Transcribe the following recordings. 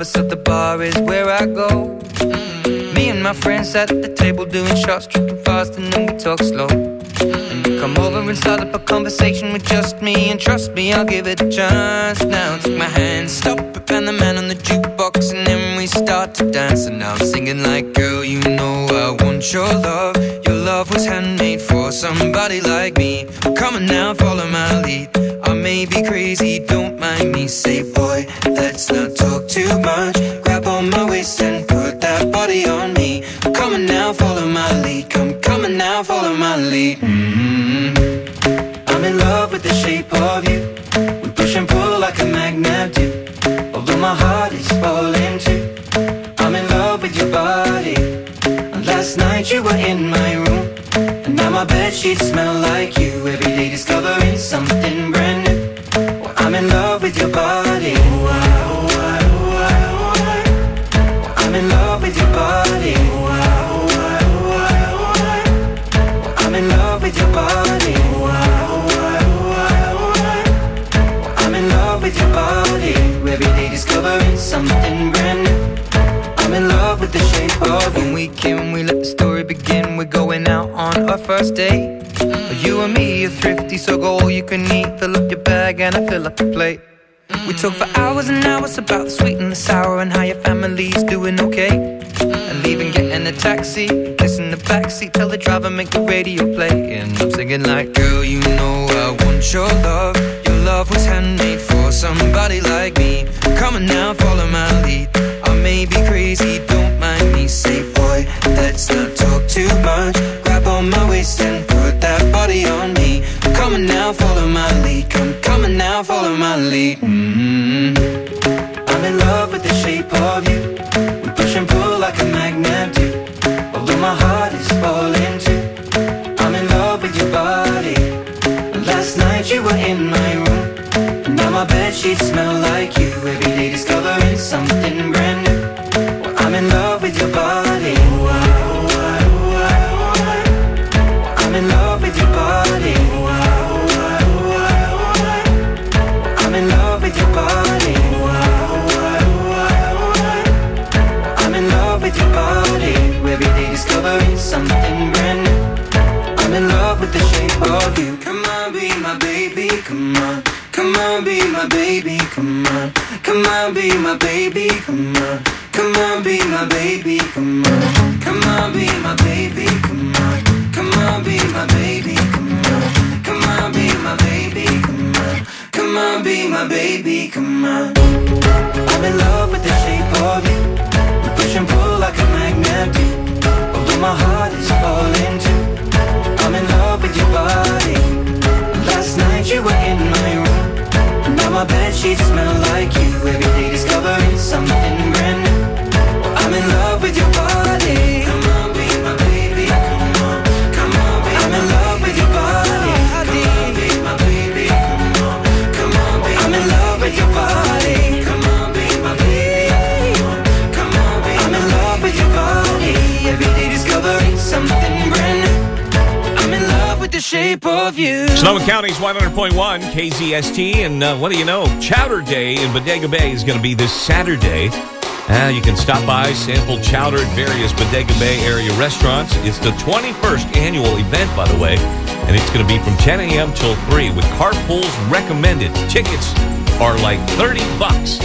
so the bar is where I go. Me and my friends at the table doing shots, tripping fast, and then we talk slow. And you come over and start up a conversation with just me, and trust me, I'll give it a chance. Now take my hand, stop it, and the man on the jukebox, and then we start to dance. And now I'm singing like, girl, you know I want your love. Your love was handmade for somebody like me. Come on now, follow my lead. I may be crazy, don't mind me. Say, boy, let's not talk too much. Grab on my waist and put that body on me. Come on now, follow my lead. Come on now, follow my lead. I'm in love with the shape of you. We push and pull like a magnet do. Although my heart is falling too. I'm in love with your body. And last night you were in my room, and now my bedsheets smell like you. Every day discovering something brand new. Well, I'm in love with your body. I'm in love with your body. I'm in love with your body. I'm in love with your body. Every day discovering something brand new. I'm in love with the shape of you. When we came, we let the story begin. We're going out on our first date. You and me are thrifty, so go all you can eat. Fill up your bag and I fill up the plate. We talk for hours and hours about the sweet and the sour, and how your family's doing okay. And leaving, getting a taxi, kissing the backseat, tell the driver make the radio play. And I'm singing like, girl, you know I want your love. Your love was handmade for somebody like me. Come on now, follow my lead. I may be crazy, don't mind me. Say, boy, let's not talk too much. Grab on my waist and put that body on me. Come on now, follow my lead. Come on now, follow my lead. I'm in love with the shape of you. We push and pull like a magnet do. Although my heart is falling too. I'm in love with your body. Last night you were in my room, and now my bedsheets smell like you. Every day discovering something brand new. Well, I'm in love with your body. I'm in love with your body. I'm in love with your body. I'm in love with your body. Every day discovering something brand new. I'm in love with the shape of you. Come on, be my baby, come on. Come on, be my baby, come on. Come on, be my baby, come on. Come on, be my baby, come on. Come on, be my baby, come on. Come on, be my baby, come on. Come on, be my baby, come on. Come on, be my baby, come on. I'm in love with the shape of you. We push and pull like a magnet do. Although my heart is falling too. I'm in love with your body. Last night you were in my room, now my bedsheets smell like you. Every day discovering something brand new. I'm in love with your body. Come on, be my baby, come on. Come on, be I'm in love with your body. Come on, be my baby, come on. Come on, be I'm in love with your body. Come on, be my baby, come on. Come on, be I'm in love with your body. Every day discovering something brand new. I'm in love with the shape of you. Sonoma County's 100.1 KZST, and what do you know? Chowder Day in Bodega Bay is going to be this Saturday. You can stop by, sample chowder at various Bodega Bay area restaurants. It's the 21st annual event, by the way, and it's going to be from 10 a.m. till 3 with carpools recommended. Tickets are like $30.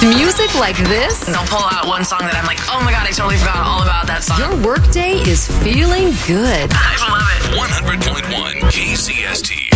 Music like this? They'll pull out one song that I'm like, oh my God, I totally forgot all about that song. Your workday is feeling good. I love it. 100.1 KZST.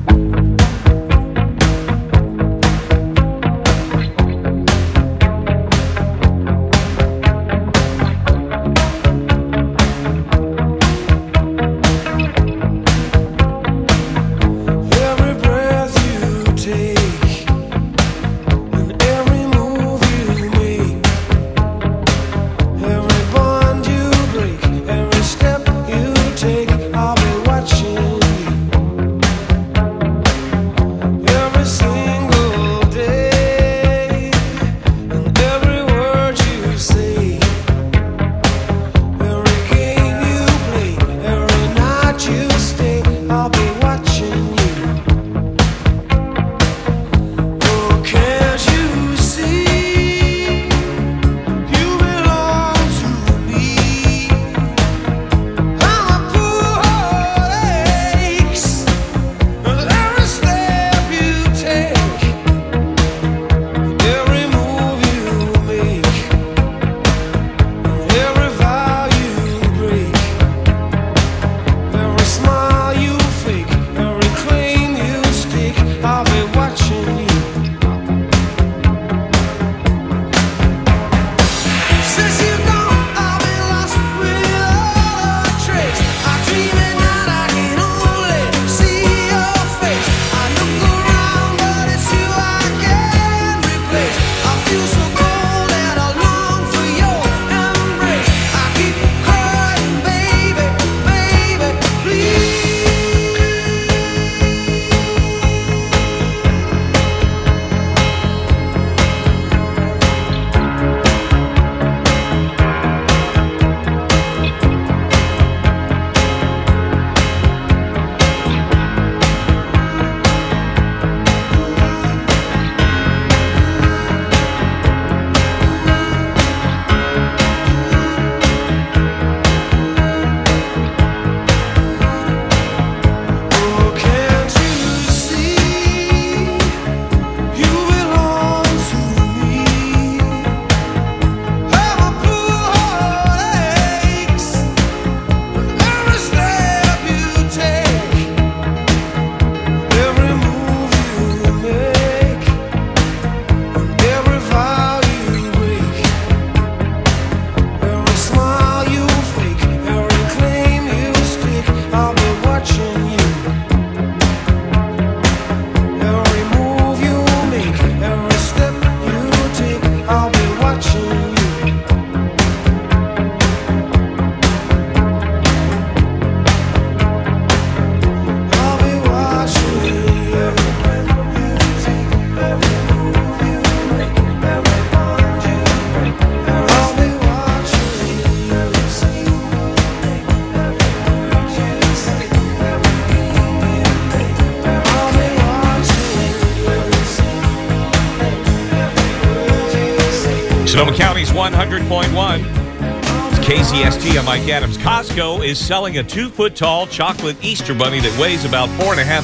Sonoma County's 100.1. It's KZST. I'm Mike Adams. Costco is selling a 2-foot-tall chocolate Easter bunny that weighs about 4.5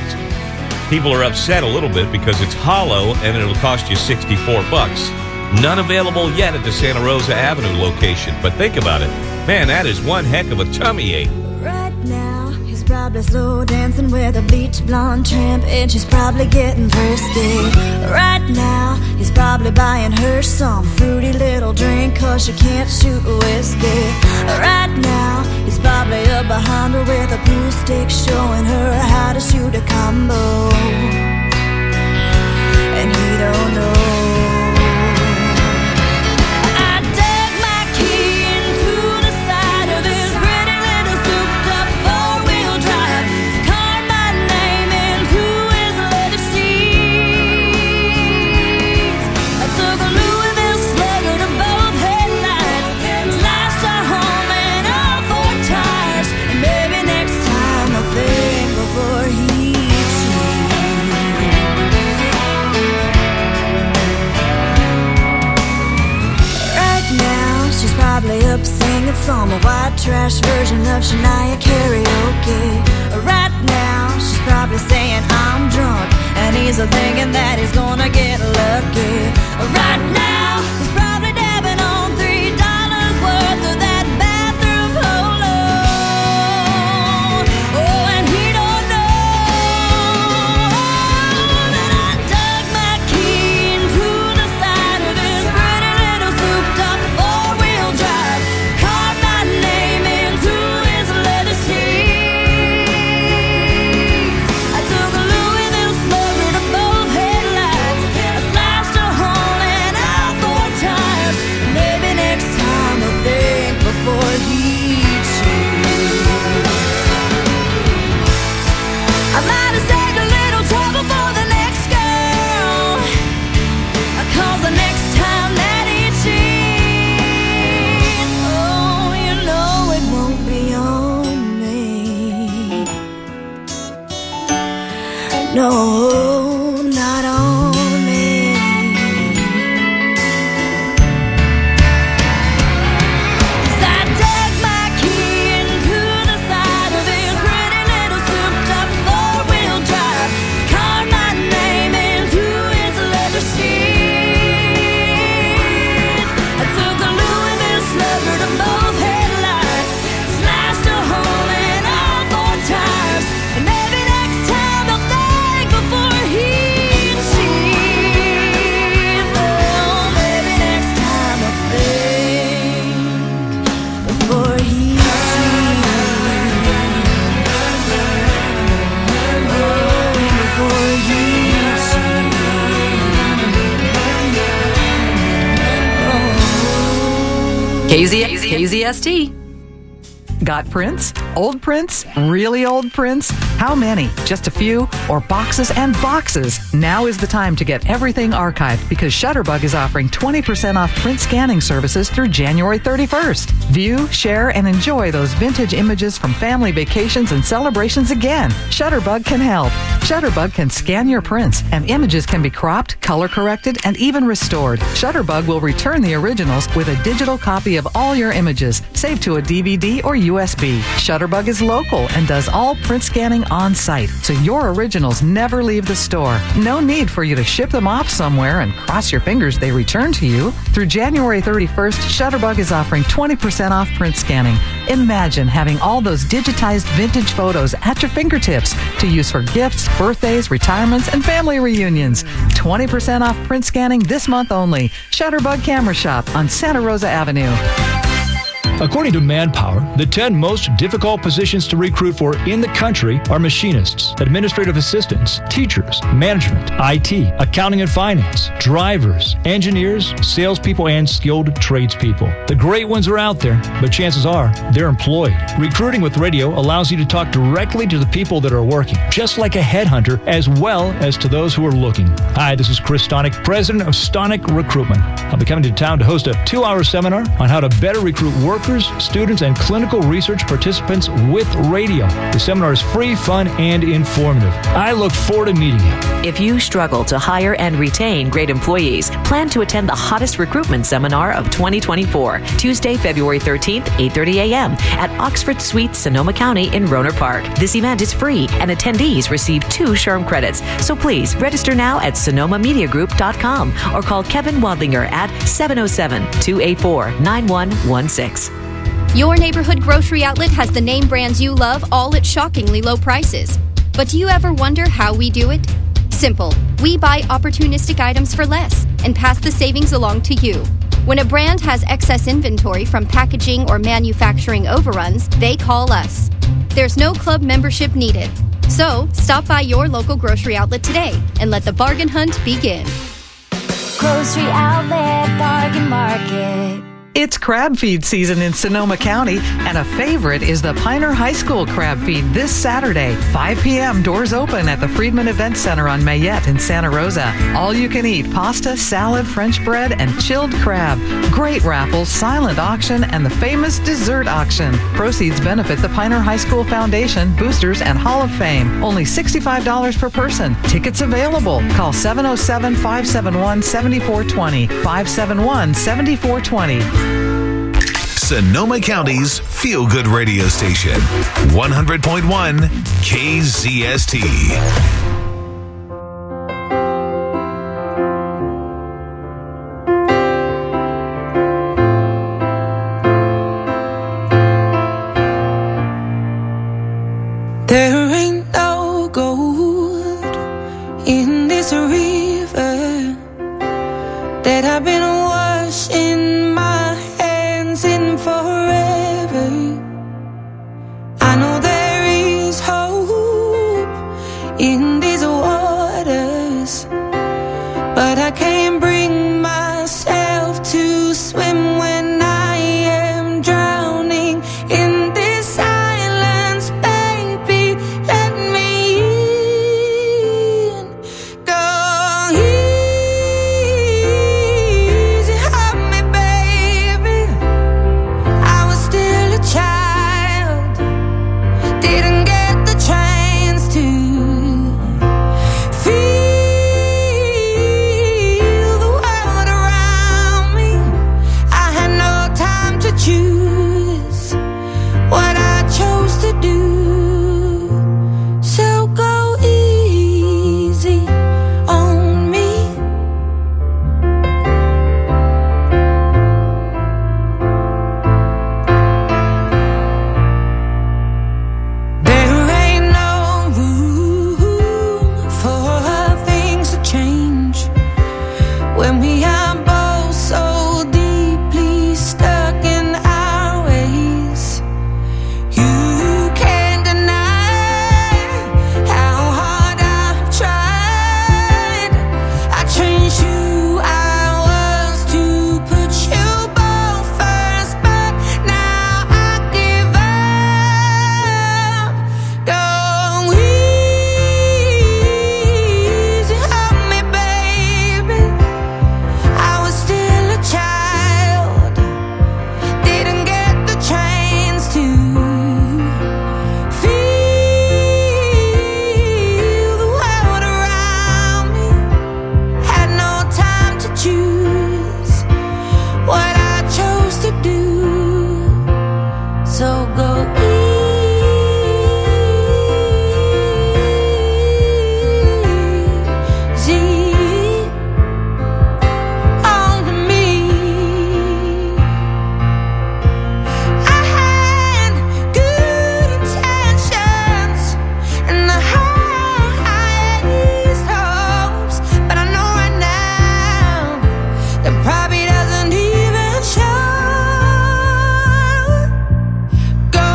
pounds. People are upset a little bit because it's hollow and it'll cost you $64. None available yet at the Santa Rosa Avenue location. But think about it. Man, that is one heck of a tummy ache. Right now, he's probably slow dancing with a bleach blonde tramp, and she's probably getting frisky. Right now, he's probably buying her some fruity little drink, cause she can't shoot whiskey. Right now, he's probably up behind her with a pool stick, showing her how to shoot a combo. And he don't know. Some white trash version of Shania karaoke. Right now, she's probably saying I'm drunk and he's thinking that he's gonna get lucky. Right now, he's probably dabbing on $3 worth of that bathroom polo. Oh, and he don't know that I dug my key into the side of his pretty little souped-up four-wheel drive, carved my name into his leather seats. I took a Louisville slugger to both headlights. I slashed a hole in all four tires. Maybe next time I'll think before he cheats. I might have saved a little trouble for the next girl, 'cause the next time that he cheats, oh, you know it won't be on me. No, not on me. 'Cause I dug my key into the side of his pretty little souped-up four-wheel drive, carved my name into his leather seats. I took a Louisville slugger to both headlights, slashed a hole in all four tires, and maybe next time I'll think before he cheats. Oh, maybe next time I'll think before he KZST. Got prints? Old prints? Really old prints? How many? Just a few? Or boxes and boxes? Now is the time to get everything archived because Shutterbug is offering 20% off print scanning services through January 31st. View, share, and enjoy those vintage images from family vacations and celebrations again. Shutterbug can help. Shutterbug can scan your prints, and images can be cropped, color corrected, and even restored. Shutterbug will return the originals with a digital copy of all your images, saved to a DVD or USB. Shutterbug is local and does all print scanning on site, so your originals never leave the store. No need for you to ship them off somewhere and cross your fingers they return to you. Through January 31st, Shutterbug is offering 20% off print scanning. Imagine having all those digitized vintage photos at your fingertips to use for gifts, birthdays, retirements, and family reunions. 20% off print scanning this month only. Shutterbug Camera Shop on Santa Rosa Avenue. According to Manpower, the 10 most difficult positions to recruit for in the country are machinists, administrative assistants, teachers, management, IT, accounting and finance, drivers, engineers, salespeople, and skilled tradespeople. The great ones are out there, but chances are they're employed. Recruiting with radio allows you to talk directly to the people that are working, just like a headhunter, as well as to those who are looking. Hi, this is Chris Stonick, president of Stonick Recruitment. I'll be coming to town to host a 2-hour seminar on how to better recruit workers, students, and clinical research participants with radio. The seminar is free, fun, and informative. I look forward to meeting you. If you struggle to hire and retain great employees, plan to attend the hottest recruitment seminar of 2024, Tuesday, February 13th, 8:30 a.m. at Oxford Suites, Sonoma County in Rohnert Park. This event is free, and attendees receive 2 SHRM credits. So please register now at sonomamediagroup.com or call Kevin Wadlinger at 707-284-9116. Your neighborhood grocery outlet has the name brands you love, all at shockingly low prices. But do you ever wonder how we do it? Simple. We buy opportunistic items for less and pass the savings along to you. When a brand has excess inventory from packaging or manufacturing overruns, they call us. There's no club membership needed. So stop by your local grocery outlet today and let the bargain hunt begin. Grocery outlet, bargain market. It's crab feed season in Sonoma County, and a favorite is the Piner High School crab feed this Saturday, 5 p.m. Doors open at the Friedman Event Center on Mayette in Santa Rosa. All you can eat pasta, salad, French bread, and chilled crab. Great raffles, silent auction, and the famous dessert auction. Proceeds benefit the Piner High School Foundation, Boosters, and Hall of Fame. Only $65 per person. Tickets available. Call 707-571-7420. 571-7420. Sonoma County's feel-good radio station, 100.1 KZST. I've been washing my hands in forever. I know there is hope in these waters, but I can't bring myself to swim when I am drowning in this silence. Baby, let me in. Go easy on me, baby. I was still a child, didn't get the chance to feel the world around me. I had no time to choose what I chose to do. So go easy on me. There ain't no room for things to change when we are both so deeply stuck in our ways. You can't deny how hard I've tried. I changed who I was to put you both first, but now I give up. Go easy on me, baby. I was still a child, didn't get the chance to feel the world around me. Had no time to choose what I chose to do. So go easy on me. I had good intentions and the highest hopes, but I know right now that probably doesn't even show. Go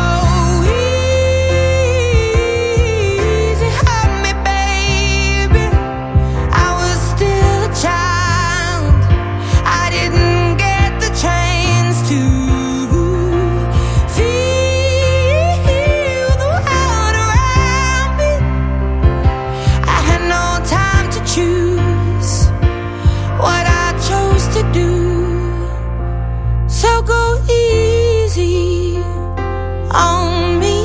easy on me, baby. I was still a child, I didn't get the chance to feel the world around me. I had no time to choose what I chose to do. So go easy on me.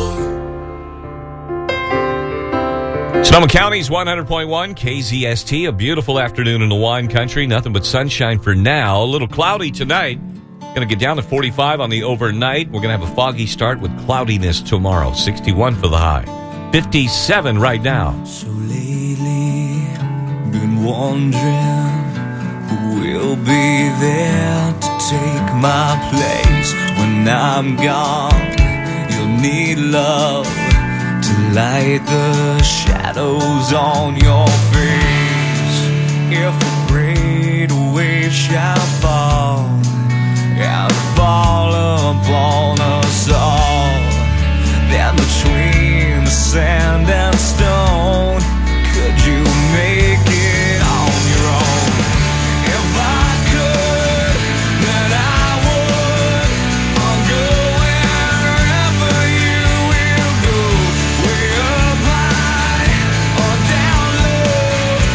Sonoma County's 100.1 KZST. A beautiful afternoon in the wine country. Nothing but sunshine for now. A little cloudy tonight. Going to get down to 45 on the overnight. We're going to have a foggy start with cloudiness tomorrow. 61 for the high. 57 right now. So lately, been wondering who will be there to take my place when I'm gone. You'll need love to light the shadows on your face. If a great wave shall fall and fall upon us all, then between the sand and stone, could you make it on your own? If I could, then I would. I'll go wherever you will go, way up high or down low.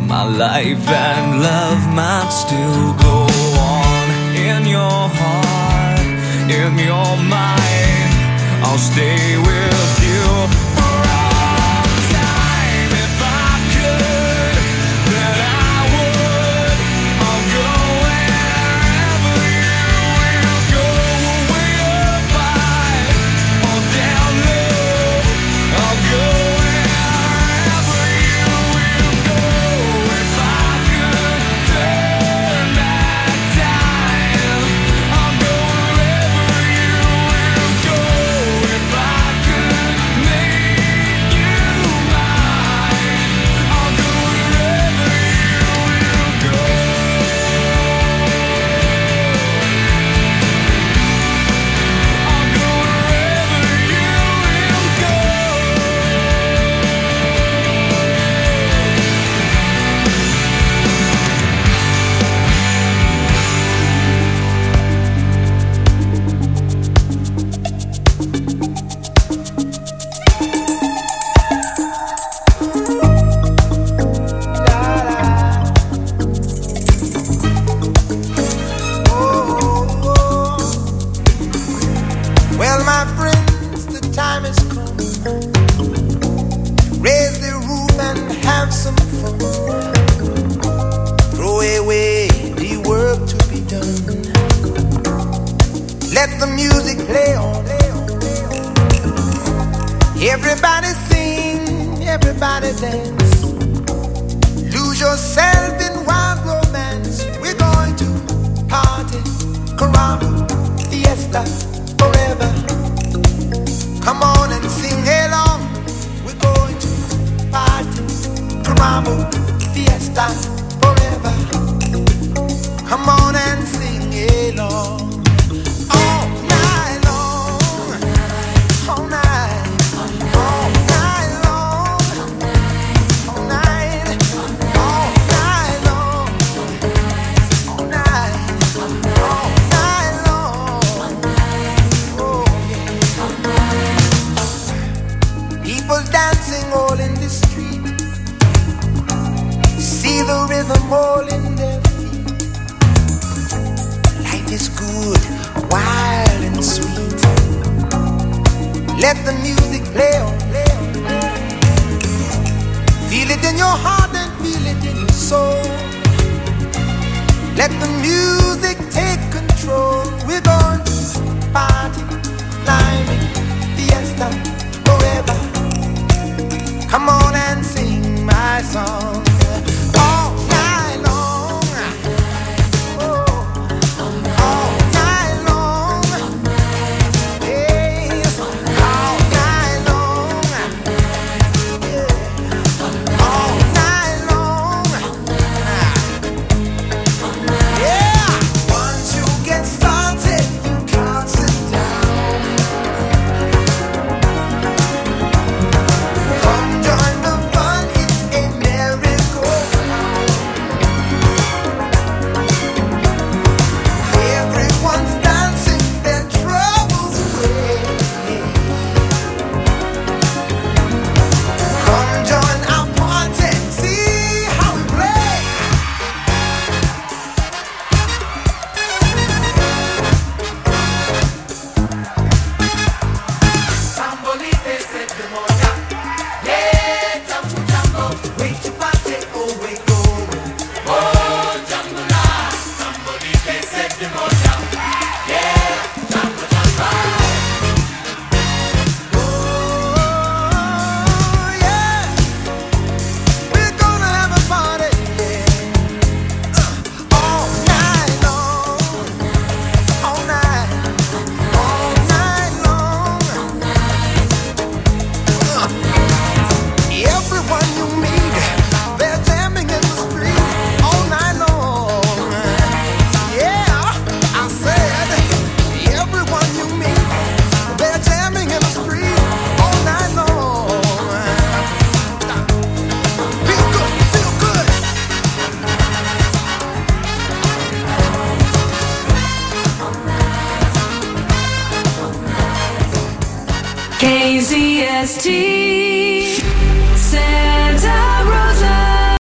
my life and love might still go on. In your heart, in your mind, I'll stay with you for all time. If I could, then I would. I'll go wherever you will go. Way up high or down low, I'll go wherever you will go. If I could turn back time, I'll go wherever you will go. If I could make you mine, I'll go wherever you will go. I'll go wherever you will go. Well, my friends, the time has come. Raise the roof and have some fun. Throw away the work to be done. Let the music play on. Everybody sing, everybody dance. Lose yourself in wild romance. We're going to party, caramba, fiesta, forever. Come on and sing along. We're going to party, caramba, fiesta, forever. Come on and sing along. All night long, all night, all night long, all night, all night long, all night, all night long. Oh, yeah. People dancing all in the street. See the rhythm all in their feet. Life is good, wild and sweet. Let the music play on. Feel it in your heart and feel it in your soul. Let the music take control. We're going to party, climbing, fiesta, forever. Come on and sing my song. All night long. Oh, all night long. Yes, all night long. Yeah, all night long. Yeah. Once you get started, you can't sit down. Come join the fun, it's a merry-go-round. Everyone's dancing their troubles away. Come join our party, see how we play. Sambolite se demoja, yeah, jambo jambo, way to party, oh we going, oh jambo la. Sambolite se demoja, yeah, jambo jambo. Oh yeah, we're gonna have a party, yeah, all night long, all night, all night long. Everyone you meet, they're jamming in the street all night long. Yeah, I said, everyone you meet, they're jamming in the street all night long. Feel good, feel good. KZST.